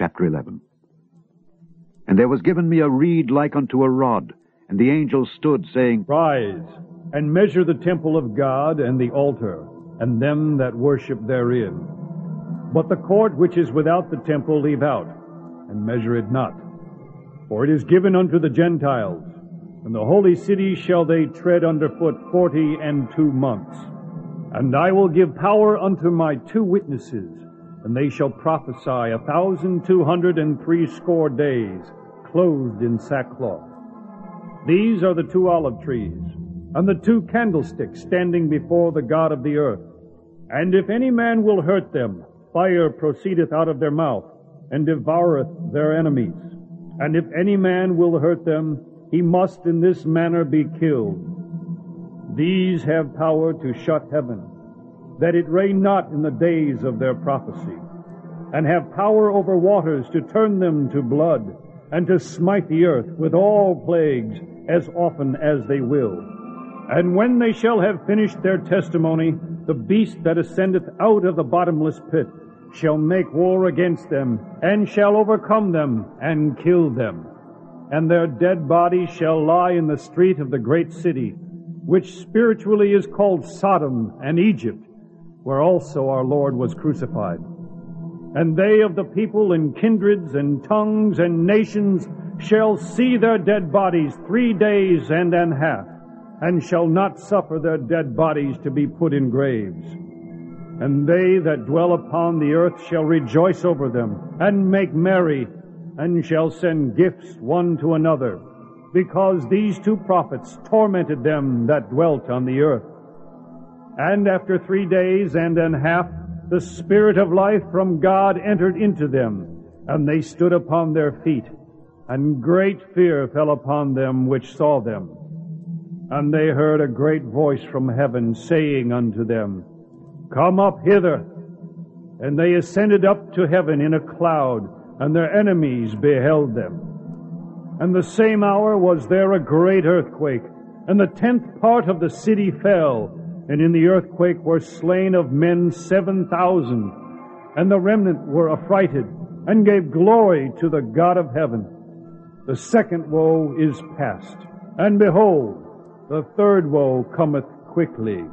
chapter 11. And there was given me a reed like unto a rod, and the angel stood, saying, Rise, and measure the temple of God, and the altar, and them that worship therein. But the court which is without the temple leave out, and measure it not. For it is given unto the Gentiles, and the holy city shall they tread under foot 42 months. And I will give power unto my 2 witnesses, and they shall prophesy 1,260 days, clothed in sackcloth. These are the 2 olive trees, and the 2 candlesticks standing before the God of the earth. And if any man will hurt them, fire proceedeth out of their mouth, and devoureth their enemies. And if any man will hurt them, he must in this manner be killed. These have power to shut heaven, that it rain not in the days of their prophecy, and have power over waters to turn them to blood, and to smite the earth with all plagues as often as they will. And when they shall have finished their testimony, the beast that ascendeth out of the bottomless pit shall make war against them, and shall overcome them, and kill them. And their dead bodies shall lie in the street of the great city, which spiritually is called Sodom and Egypt, where also our Lord was crucified. And they of the people and kindreds and tongues and nations shall see their dead bodies 3 days and an half, and shall not suffer their dead bodies to be put in graves. And they that dwell upon the earth shall rejoice over them, and make merry, and shall send gifts one to another, because these 2 prophets tormented them that dwelt on the earth. And after 3 days and an half, the Spirit of life from God entered into them, and they stood upon their feet, and great fear fell upon them which saw them. And they heard a great voice from heaven saying unto them, Come up hither. And they ascended up to heaven in a cloud, and their enemies beheld them. And the same hour was there a great earthquake, and the 10th part of the city fell, and in the earthquake were slain of men 7,000. And the remnant were affrighted, and gave glory to the God of heaven. The 2nd woe is past, and behold, the 3rd woe cometh quickly.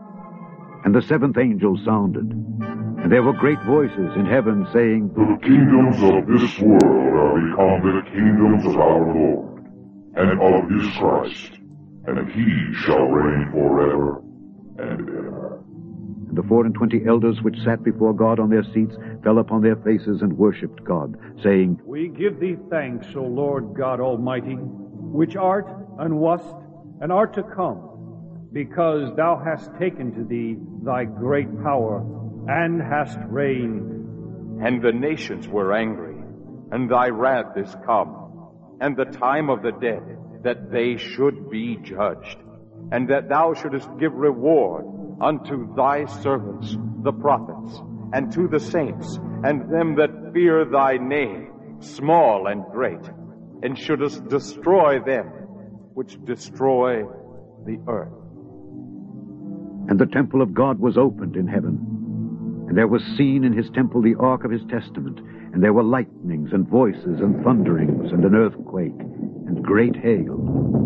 And the 7th angel sounded, and there were great voices in heaven saying, The kingdoms of this world are become the kingdoms of our Lord, and of his Christ, and he shall reign forever and ever. And the 24 elders which sat before God on their seats fell upon their faces and worshipped God, saying, We give thee thanks, O Lord God Almighty, which art, and wast, and art to come, because thou hast taken to thee thy great power, and hast reigned. And the nations were angry, and thy wrath is come, and the time of the dead, that they should be judged, and that thou shouldest give reward unto thy servants, the prophets, and to the saints, and them that fear thy name, small and great, and shouldest destroy them which destroy the earth. And the temple of God was opened in heaven, and there was seen in his temple the ark of his testament, and there were lightnings and voices and thunderings and an earthquake and great hail.